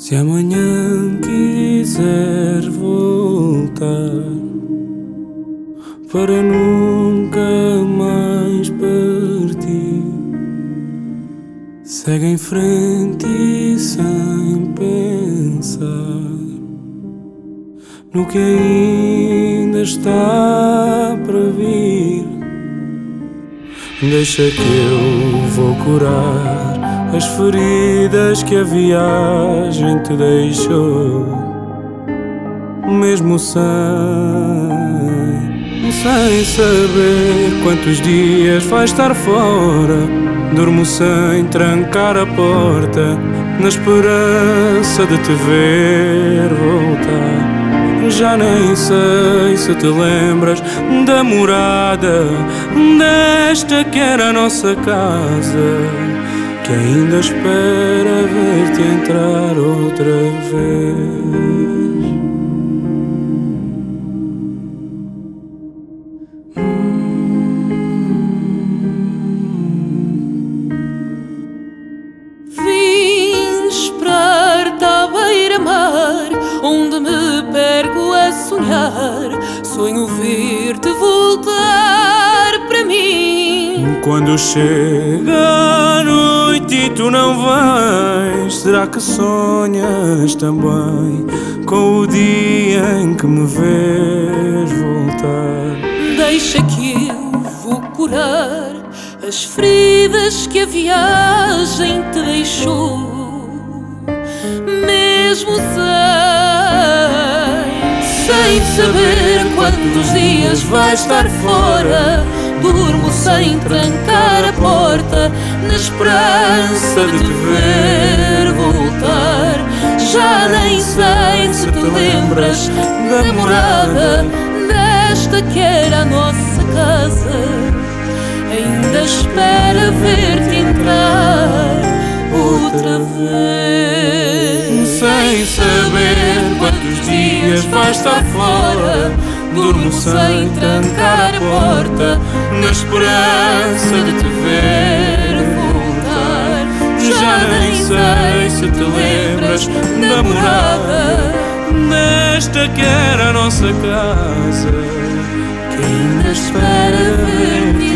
Se amanhã quiser voltar para nunca mais partir, segue em frente e sem pensar no que ainda está para vir. Deixa que eu vou curar as feridas que a viagem te deixou, mesmo sem saber quantos dias vais estar fora. Durmo sem trancar a porta, na esperança de te ver voltar. Já nem sei se te lembras da morada desta que era a nossa casa, que ainda espera ver-te entrar outra vez. Vim esperar-te à beira-mar, onde me perco a sonhar. Sonho ver-te voltar para mim. Quando chega a noite e tu não vens, será que sonhas também com o dia em que me vês voltar? Deixa que eu vou curar as feridas que a viagem te deixou, mesmo sem saber quantos dias vais estar fora. Durmo sem trancar a porta, na esperança de te ver voltar. Já nem sei se te lembras da morada desta que era a nossa casa, ainda espera ver-te entrar outra vez. Sem saber quantos dias vais estar fora, durmo sem trancar a porta, na esperança de te ver voltar. Já nem sei se te lembras da morada desta que era a nossa casa, que ainda espera ver-te